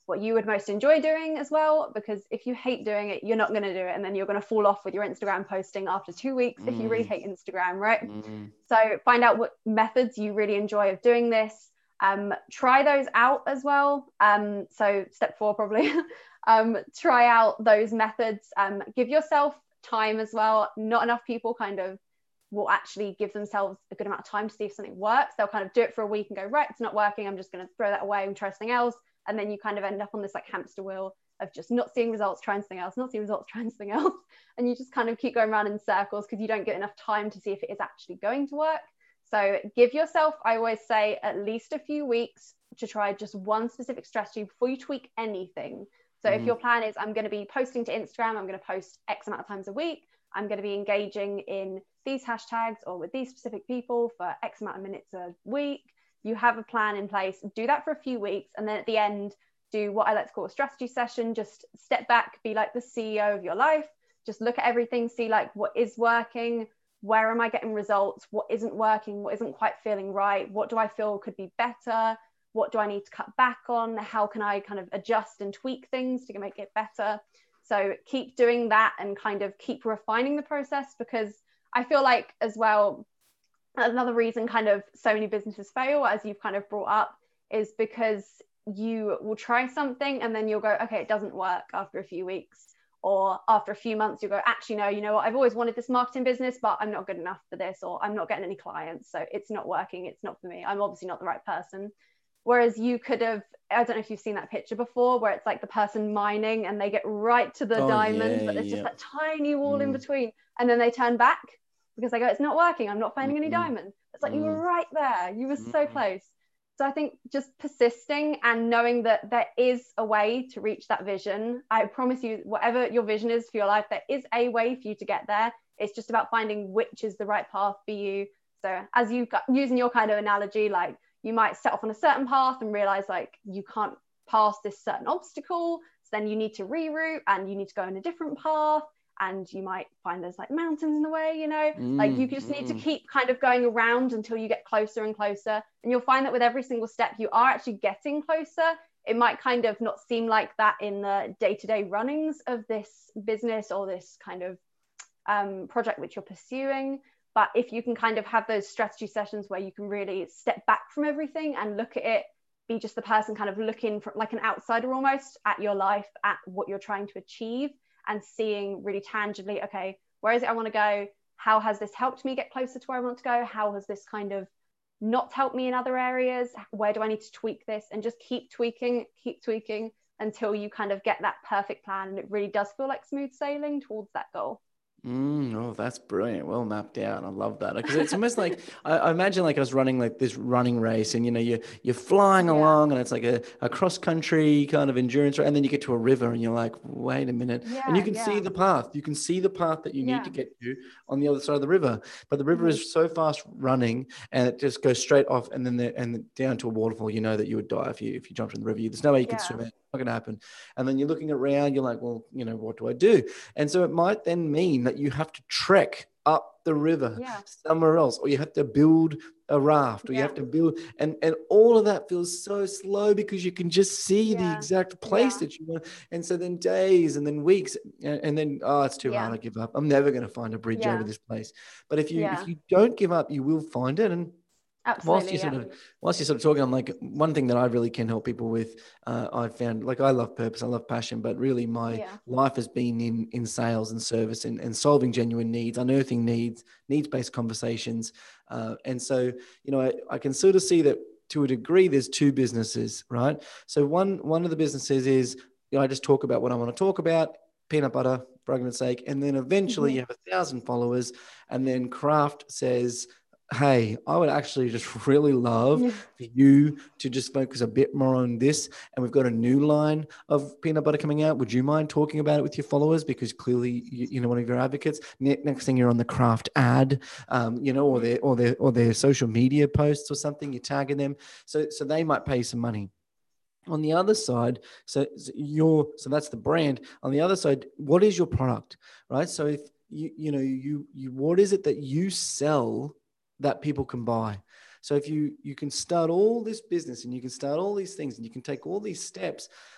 what you would most enjoy doing as well, because if you hate doing it, you're not going to do it, and then you're going to fall off with your Instagram posting after two weeks mm. if you really hate Instagram, right? Mm. So find out what methods you really enjoy of doing this. Um, try those out as well. Um, so step four probably, um, try out those methods. Um, give yourself time as well. Not enough people kind of will actually give themselves a good amount of time to see if something works. They'll kind of do it for a week and go, right, it's not working, I'm just going to throw that away and try something else. And then you kind of end up on this like hamster wheel of just not seeing results, trying something else, not seeing results, trying something else. And you just kind of keep going around in circles because you don't get enough time to see if it is actually going to work. So give yourself, I always say, at least a few weeks to try just one specific strategy before you tweak anything. So mm-hmm. if your plan is, I'm going to be posting to Instagram, I'm going to post X amount of times a week, I'm going to be engaging in these hashtags or with these specific people for X amount of minutes a week, you have a plan in place, do that for a few weeks. And then at the end, do what I like to call a strategy session. Just step back, be like the C E O of your life. Just look at everything, see like what is working, where am I getting results, what isn't working, what isn't quite feeling right, what do I feel could be better, what do I need to cut back on, how can I kind of adjust and tweak things to make it better. So keep doing that and kind of keep refining the process, because I feel like as well, another reason kind of so many businesses fail, as you've kind of brought up, is because you will try something and then you'll go, okay, it doesn't work after a few weeks, or after a few months you'll go, actually, no, you know what, I've always wanted this marketing business, but I'm not good enough for this, or I'm not getting any clients, so it's not working, it's not for me, I'm obviously not the right person. Whereas you could have, I don't know if you've seen that picture before, where it's like the person mining and they get right to the oh, diamond, yeah, but there's yeah. just that tiny wall mm. in between, and then they turn back because they go, it's not working, I'm not finding mm-hmm. any diamonds. It's like mm. you were right there, you were mm-hmm. so close. So I think just persisting and knowing that there is a way to reach that vision. I promise you, whatever your vision is for your life, there is a way for you to get there. It's just about finding which is the right path for you. So as you got using your kind of analogy, like you might set off on a certain path and realize like you can't pass this certain obstacle. So then you need to reroute and you need to go in a different path. And you might find there's like mountains in the way, you know, mm, like you just mm. need to keep kind of going around until you get closer and closer. And you'll find that with every single step, you are actually getting closer. It might kind of not seem like that in the day-to-day runnings of this business or this kind of um, project which you're pursuing. But if you can kind of have those strategy sessions where you can really step back from everything and look at it, be just the person kind of looking from like an outsider almost at your life, at what you're trying to achieve, and seeing really tangibly, okay, where is it I want to go? How has this helped me get closer to where I want to go? How has this kind of not helped me in other areas? Where do I need to tweak this? And just keep tweaking, keep tweaking until you kind of get that perfect plan. And it really does feel like smooth sailing towards that goal. Mm, oh, that's brilliant. Well mapped out. I love that. Because it's almost like, I, I imagine like I was running like this running race and, you know, you're, you're flying yeah. along and it's like a, a cross country kind of endurance. And then you get to a river and you're like, wait a minute. Yeah, and you can yeah. see the path. You can see the path that you need yeah. to get to on the other side of the river. But the river mm-hmm. is so fast running and it just goes straight off and then the, and down to a waterfall. You know that you would die if you, if you jumped in the river. There's no way you can yeah. swim it. Not going to happen. And then you're looking around, you're like, well, you know, what do I do? And so it might then mean that you have to trek up the river yeah. somewhere else, or you have to build a raft, or yeah. you have to build, and, and all of that feels so slow because you can just see yeah. the exact place yeah. that you want. And so then days and then weeks, and, and then, oh, it's too yeah. hard, I give up. I'm never going to find a bridge yeah. over this place. But if you, yeah. if you don't give up, you will find it. And Absolutely, whilst you yeah. sort of, whilst you're sort of talking, I'm like, one thing that I really can help people with, uh, I've found, like, I love purpose, I love passion, but really my yeah. life has been in in sales and service and, and solving genuine needs, unearthing needs, needs-based conversations. Uh, and so, you know, I, I can sort of see that to a degree, there's two businesses, right? So one, one of the businesses is, you know, I just talk about what I want to talk about, peanut butter, for argument's sake, and then eventually mm-hmm. you have a thousand followers, and then Craft says, hey, I would actually just really love yeah. for you to just focus a bit more on this. And we've got a new line of peanut butter coming out. Would you mind talking about it with your followers? Because clearly, you, you know, one of your advocates, next thing you're on the Craft ad, um, you know, or their, or their, or their social media posts or something, you're tagging them. So, so they might pay some money. On the other side, so, so you're, so that's the brand. On the other side, what is your product, right? So if you, you know, you, you, what is it that you sell that people can buy? So if you you can start all this business and you can start all these things and you can take all these steps,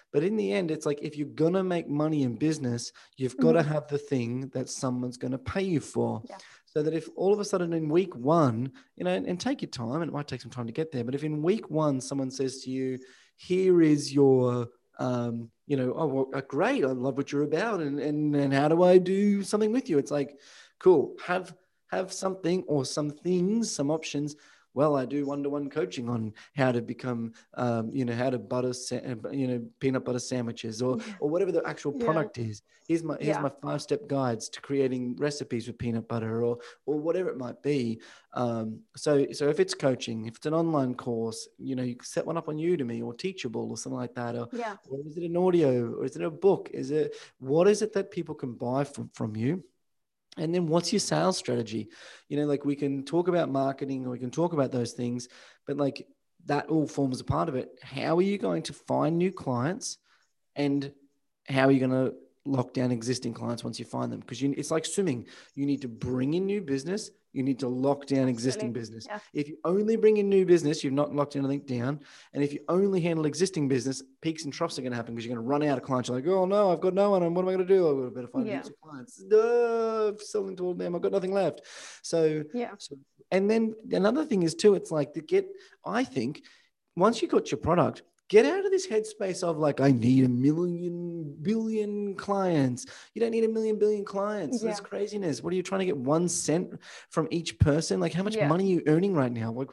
But in the end, it's like, if you're going to make money in business, you've got to Mhm. have the thing that someone's going to pay you for. Yeah. So that if all of a sudden in week one, you know, and, and take your time, and it might take some time to get there, but if in week one, someone says to you, here is your, um, you know, oh, well, uh, great, I love what you're about. And, and, and how do I do something with you? It's like, cool, have, have something or some things, some options. Well, I do one-to-one coaching on how to become, um, you know, how to butter, sa- you know, peanut butter sandwiches, or Yeah. or whatever the actual Yeah. product is. Here's my here's Yeah. my five-step guides to creating recipes with peanut butter, or or whatever it might be. Um, so so if it's coaching, if it's an online course, you know, you can set one up on Udemy or Teachable or something like that, or Yeah. or is it an audio, or is it a book? Is it, what is it that people can buy from from you? And then what's your sales strategy? You know, like, we can talk about marketing, or we can talk about those things, but like, that all forms a part of it. How are you going to find new clients, and how are you going to lock down existing clients once you find them? Because you, it's like swimming. You need to bring in new business. You need to lock down existing Absolutely. business. Yeah. If you only bring in new business, you've not locked anything down. And if you only handle existing business, peaks and troughs are going to happen, because you're going to run out of clients. You're like, oh no, I've got no one. And what am I going to do? I better find Yeah. new clients. No, selling to all them. I've got nothing left. So, Yeah. so, and then another thing is too, it's like, to get, I think, once you got your product, get out of this headspace of like, I need a million billion clients. You don't need a million billion clients. That's Yeah. craziness. What are you trying to get? One cent from each person? Like, how much Yeah. money are you earning right now? Like,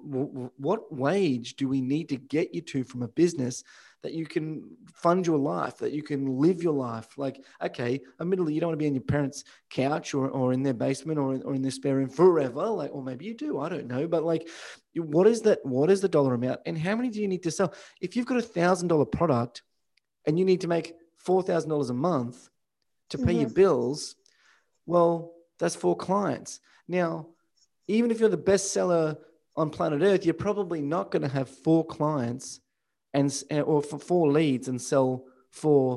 what wage do we need to get you to from a business that you can fund your life, that you can live your life? Like, okay, admittedly, you don't want to be on your parents' couch, or, or in their basement, or, or in their spare room forever. Like, or maybe you do, I don't know. But like, what is that? What is the dollar amount? And how many do you need to sell? If you've got a thousand dollar product and you need to make four thousand dollars a month to pay your Mm-hmm. bills, well, that's four clients. Now, even if you're the best seller on planet Earth, you're probably not going to have four clients and or for four leads and sell four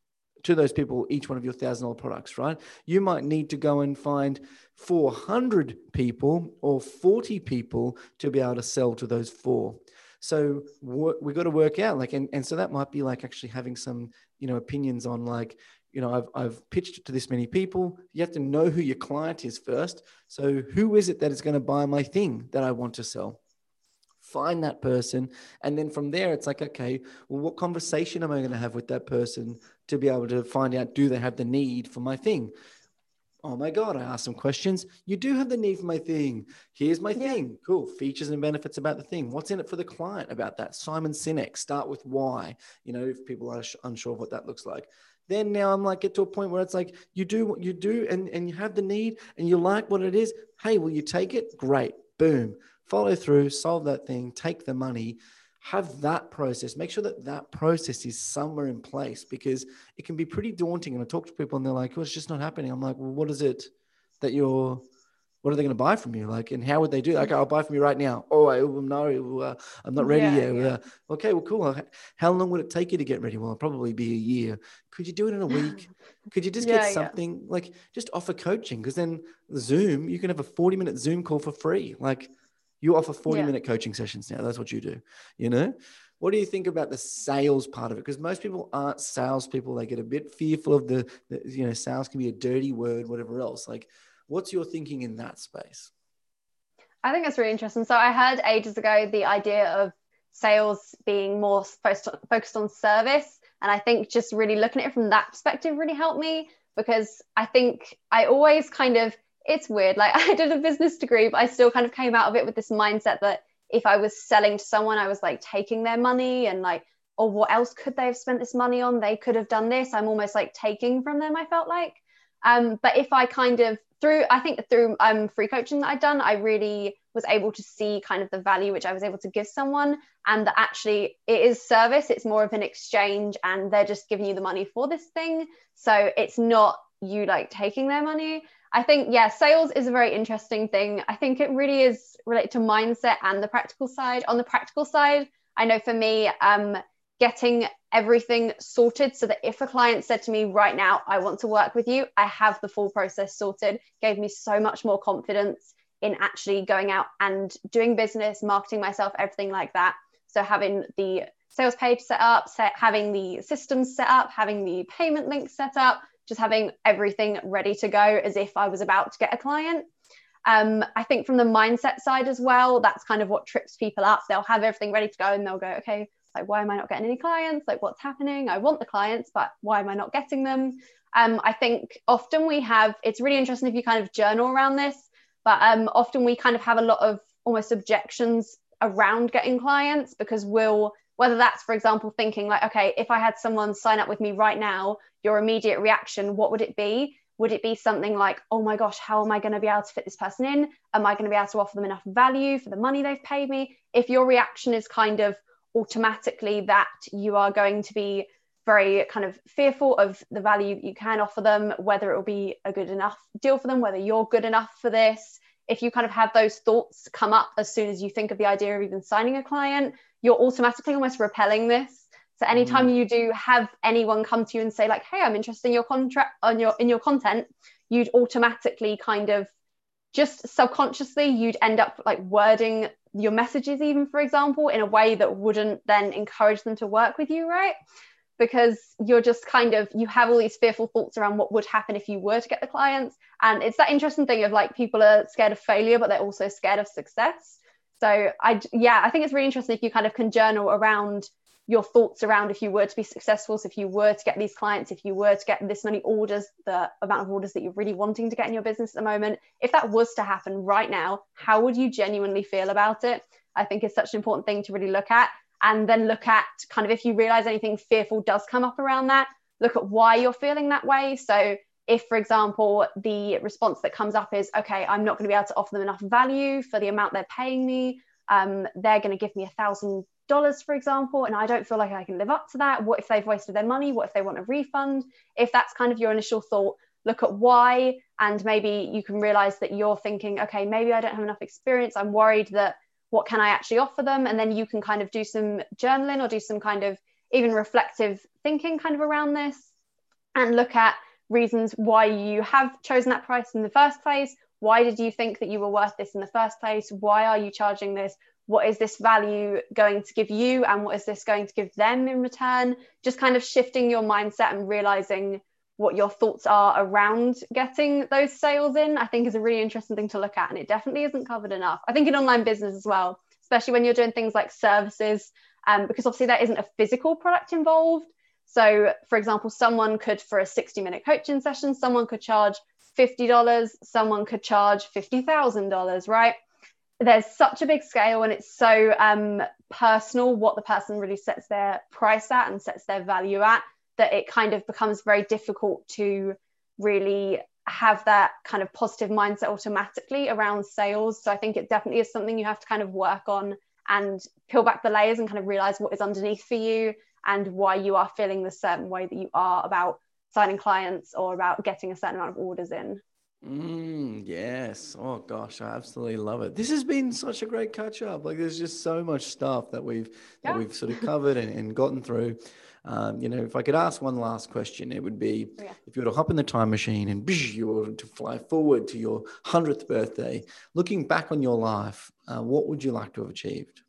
to those people each one of your thousand dollar products, right? You might need to go and find four hundred people or forty people to be able to sell to those four. So we've got to work out, like, and, and so that might be like actually having some, you know, opinions on, like, you know, I've, I've pitched it to this many people. You have to know who your client is first. So who is it that is going to buy my thing that I want to sell? Find that person. And then from there, it's like, okay, well, what conversation am I going to have with that person to be able to find out, do they have the need for my thing? Oh my God, I asked some questions. You do have the need for my thing. Here's my Yeah. thing. Cool. Features and benefits about the thing. What's in it for the client about that? Simon Sinek, start with why, you know, if people are unsure of what that looks like. Then now I'm like, get to a point where it's like, you do what you do, and, and you have the need and you like what it is. Hey, will you take it? Great. Boom. Follow through, solve that thing, take the money, have that process. Make sure that that process is somewhere in place, because it can be pretty daunting. And I talk to people and they're like, oh, it's just not happening. I'm like, well, what is it that you're, what are they going to buy from you? Like, and how would they do that? Okay, I'll buy from you right now. Oh, I, no, uh, I'm not ready Yeah. yet. Yeah. Uh, okay, well, cool. How long would it take you to get ready? Well, it'll probably be a year. Could you do it in a week? Could you just get Yeah. Yeah. something, like, just offer coaching? Because then Zoom, you can have a forty minute Zoom call for free. Like, you offer forty Yeah. minute coaching sessions now. That's what you do, you know? What do you think about the sales part of it? Because most people aren't salespeople. They get a bit fearful of the, the, you know, sales can be a dirty word, whatever else. Like, what's your thinking in that space? I think that's really interesting. So I heard ages ago the idea of sales being more focused on, focused on service. And I think just really looking at it from that perspective really helped me, because I think I always kind of, it's weird. Like, I did a business degree, but I still kind of came out of it with this mindset that if I was selling to someone, I was like taking their money, and like, or what else could they have spent this money on? They could have done this. I'm almost like taking from them, I felt like. Um, but if I kind of through, I think through um, free coaching that I'd done, I really was able to see kind of the value which I was able to give someone, and that actually it is service. It's more of an exchange, and they're just giving you the money for this thing. So it's not you like taking their money. I think, yeah, sales is a very interesting thing. I think it really is related to mindset and the practical side. On the practical side, I know for me, um, getting everything sorted so that if a client said to me right now, I want to work with you, I have the full process sorted, gave me so much more confidence in actually going out and doing business, marketing myself, everything like that. So having the sales page set up, set, having the systems set up, having the payment link set up, just having everything ready to go as if I was about to get a client. Um, I think from the mindset side as well, that's kind of what trips people up. They'll have everything ready to go and they'll go, okay, like, why am I not getting any clients? Like, what's happening? I want the clients, but why am I not getting them? Um, I think often we have, it's really interesting if you kind of journal around this, but um, often we kind of have a lot of almost objections around getting clients, because we'll, whether that's, for example, thinking like, okay, if I had someone sign up with me right now, your immediate reaction, what would it be? Would it be something like, oh my gosh, how am I going to be able to fit this person in? Am I going to be able to offer them enough value for the money they've paid me? If your reaction is kind of automatically that you are going to be very kind of fearful of the value that you can offer them, whether it will be a good enough deal for them, whether you're good enough for this, if you kind of have those thoughts come up as soon as you think of the idea of even signing a client, you're automatically almost repelling this. So anytime mm. you do have anyone come to you and say like, hey, I'm interested in your contract on your in your content, you'd automatically kind of just subconsciously, you'd end up like wording your messages even, for example, in a way that wouldn't then encourage them to work with you, right? Because you're just kind of, you have all these fearful thoughts around what would happen if you were to get the clients. And it's that interesting thing of like, people are scared of failure, but they're also scared of success. So I, yeah, I think it's really interesting if you kind of can journal around your thoughts around if you were to be successful. So if you were to get these clients, if you were to get this many orders, the amount of orders that you're really wanting to get in your business at the moment, if that was to happen right now, how would you genuinely feel about it? I think is such an important thing to really look at. And then look at kind of, if you realize anything fearful does come up around that, look at why you're feeling that way. So if, for example, the response that comes up is, okay, I'm not going to be able to offer them enough value for the amount they're paying me. Um, they're going to give me a thousand dollars, for example, and I don't feel like I can live up to that. What if they've wasted their money? What if they want a refund? If that's kind of your initial thought, look at why, and maybe you can realize that you're thinking, okay, maybe I don't have enough experience. I'm worried that what can I actually offer them? And then you can kind of do some journaling or do some kind of even reflective thinking kind of around this, and look at reasons why you have chosen that price in the first place. Why did you think that you were worth this in the first place? Why are you charging this? What is this value going to give you? And what is this going to give them in return? Just kind of shifting your mindset and realizing what your thoughts are around getting those sales in, I think is a really interesting thing to look at. And it definitely isn't covered enough. I think in online business as well, especially when you're doing things like services, um, because obviously there isn't a physical product involved. So for example, someone could, for a sixty minute coaching session, someone could charge fifty dollars, someone could charge fifty thousand dollars, right? There's such a big scale, and it's so um, personal what the person really sets their price at and sets their value at, that it kind of becomes very difficult to really have that kind of positive mindset automatically around sales. So I think it definitely is something you have to kind of work on and peel back the layers and kind of realize what is underneath for you and why you are feeling the certain way that you are about signing clients or about getting a certain amount of orders in. Mm, yes. Oh gosh, I absolutely love it. This has been such a great catch up. Like, there's just so much stuff that we've yeah. that we've sort of covered and, and gotten through. Um, you know, if I could ask one last question, it would be, yeah. if you were to hop in the time machine and you were to fly forward to your hundredth birthday, looking back on your life, uh, what would you like to have achieved?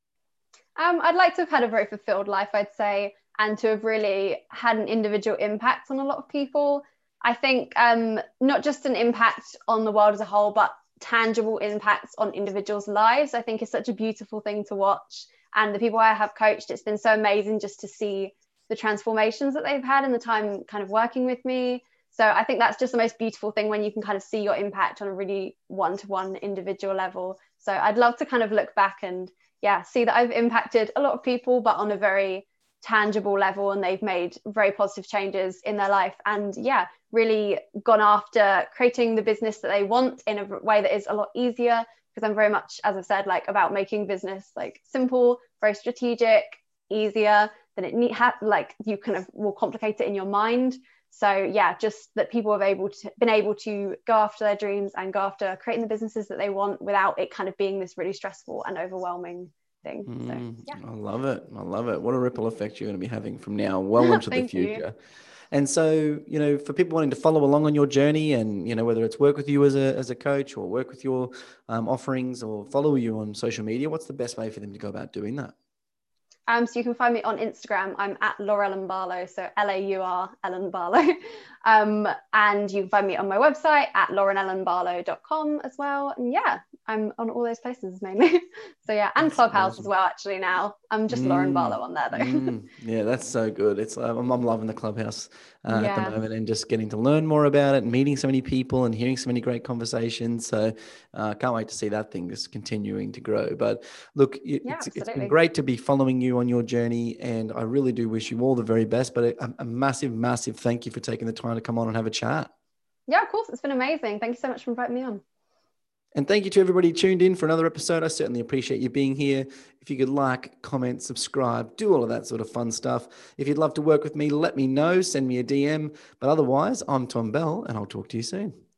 Um, I'd like to have had a very fulfilled life, I'd say, and to have really had an individual impact on a lot of people. I think um, not just an impact on the world as a whole, but tangible impacts on individuals' lives, I think is such a beautiful thing to watch. And the people I have coached, it's been so amazing just to see the transformations that they've had in the time kind of working with me. So I think that's just the most beautiful thing, when you can kind of see your impact on a really one-to-one individual level. So I'd love to kind of look back and yeah, see that I've impacted a lot of people, but on a very tangible level, and they've made very positive changes in their life. And yeah, really gone after creating the business that they want in a way that is a lot easier, because I'm very much, as I've said, like about making business like simple, very strategic, easier than it need ha- like you kind of will complicate it in your mind. So yeah, just that people have able to been able to go after their dreams and go after creating the businesses that they want without it kind of being this really stressful and overwhelming thing. Mm, so yeah, I love it. I love it. What a ripple effect you're going to be having from now well into the future. You. And so, you know, for people wanting to follow along on your journey, and, you know, whether it's work with you as a as a coach or work with your um, offerings or follow you on social media, what's the best way for them to go about doing that? Um, so you can find me on Instagram. I'm at Laura Ellen Barlow, so L A U R Ellen Barlow. Um, and you can find me on my website at lauren ellen barlow dot com as well. And yeah, I'm on all those places mainly. So yeah, and That's Clubhouse awesome. as well, actually now. I'm just Lauren Mm, Barlow on there though. mm, yeah, that's so good. It's uh, I'm, I'm loving the Clubhouse uh, at the Yeah. moment and just getting to learn more about it and meeting so many people and hearing so many great conversations. So uh, can't wait to see that thing just continuing to grow. But look, it, Yeah, it's it's been absolutely. great to be following you on your journey, and I really do wish you all the very best. But a, a massive, massive thank you for taking the time to come on and have a chat. Yeah, of course. It's been amazing. Thank you so much for inviting me on. And thank you to everybody tuned in for another episode. I certainly appreciate you being here. If you could like, comment, subscribe, do all of that sort of fun stuff. If you'd love to work with me, let me know. Send me a D M. But otherwise, I'm Tom Bell, and I'll talk to you soon.